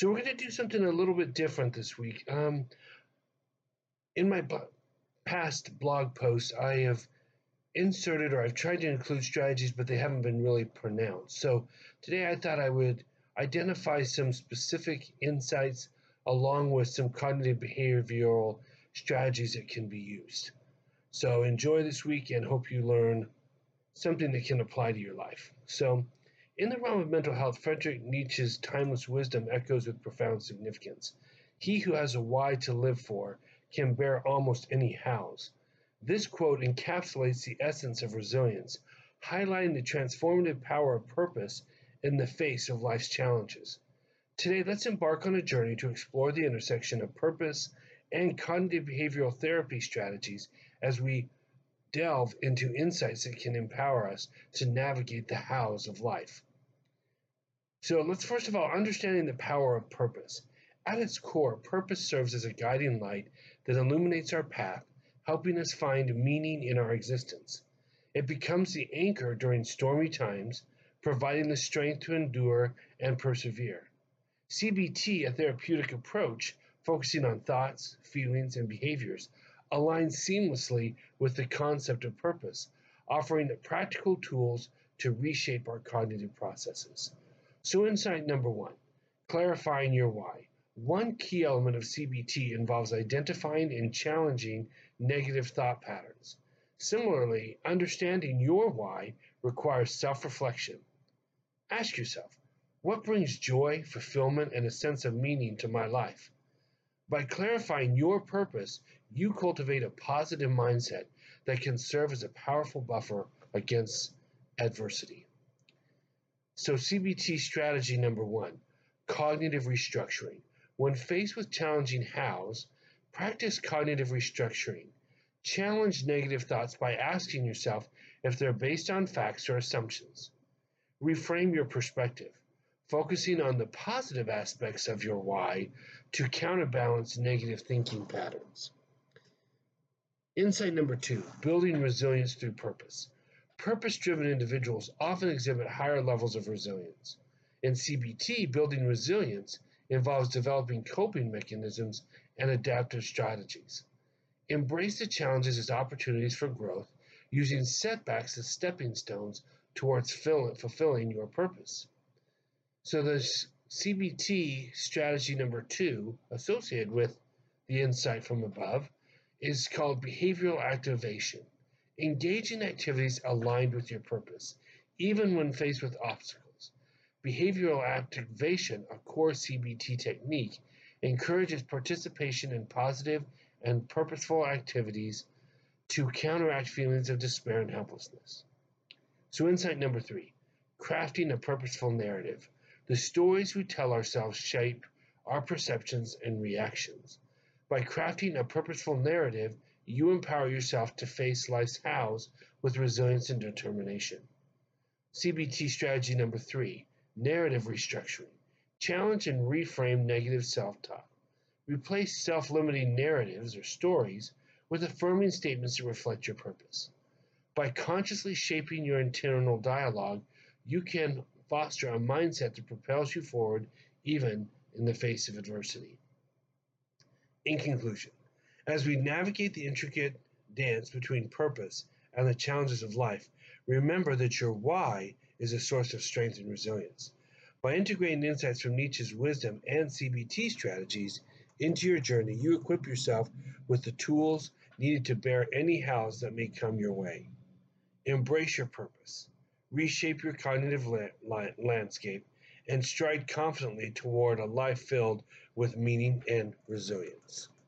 So we're going to do something a little bit different this week. In my past blog posts, I have inserted or I've tried to include strategies, but they haven't been really pronounced. So today I thought I would identify some specific insights along with some cognitive behavioral strategies that can be used. So enjoy this week and hope you learn something that can apply to your life. So, in the realm of mental health, Friedrich Nietzsche's timeless wisdom echoes with profound significance. He who has a why to live for can bear almost any hows. This quote encapsulates the essence of resilience, highlighting the transformative power of purpose in the face of life's challenges. Today, let's embark on a journey to explore the intersection of purpose and cognitive behavioral therapy strategies as we delve into insights that can empower us to navigate the hows of life. So let's first of all understanding the power of purpose. At its core, purpose serves as a guiding light that illuminates our path, helping us find meaning in our existence. It becomes the anchor during stormy times, providing the strength to endure and persevere. CBT, a therapeutic approach focusing on thoughts, feelings, and behaviors, aligns seamlessly with the concept of purpose, offering practical tools to reshape our cognitive processes. So, insight number one, clarifying your why. One key element of CBT involves identifying and challenging negative thought patterns. Similarly, understanding your why requires self reflection. Ask yourself, what brings joy, fulfillment, and a sense of meaning to my life? By clarifying your purpose, you cultivate a positive mindset that can serve as a powerful buffer against adversity. So, CBT strategy number one, cognitive restructuring. When faced with challenging hows, practice cognitive restructuring. Challenge negative thoughts by asking yourself if they're based on facts or assumptions. Reframe your perspective, focusing on the positive aspects of your why to counterbalance negative thinking patterns. Insight number two, building resilience through purpose. Purpose-driven individuals often exhibit higher levels of resilience. In CBT, building resilience involves developing coping mechanisms and adaptive strategies. Embrace the challenges as opportunities for growth, using setbacks as stepping stones towards fulfilling your purpose. So the CBT strategy number two, associated with the insight from above, is called behavioral activation. Engage in activities aligned with your purpose, even when faced with obstacles. Behavioral activation, a core CBT technique, encourages participation in positive and purposeful activities to counteract feelings of despair and helplessness. So, insight number three, crafting a purposeful narrative. The stories we tell ourselves shape our perceptions and reactions. By crafting a purposeful narrative, you empower yourself to face life's hows with resilience and determination. CBT strategy number three, narrative restructuring. Challenge and reframe negative self-talk. Replace self-limiting narratives or stories with affirming statements that reflect your purpose. By consciously shaping your internal dialogue, you can foster a mindset that propels you forward even in the face of adversity. In conclusion, as we navigate the intricate dance between purpose and the challenges of life, remember that your why is a source of strength and resilience. By integrating insights from Nietzsche's wisdom and CBT strategies into your journey, you equip yourself with the tools needed to bear any hows that may come your way. Embrace your purpose, reshape your cognitive landscape, and stride confidently toward a life filled with meaning and resilience.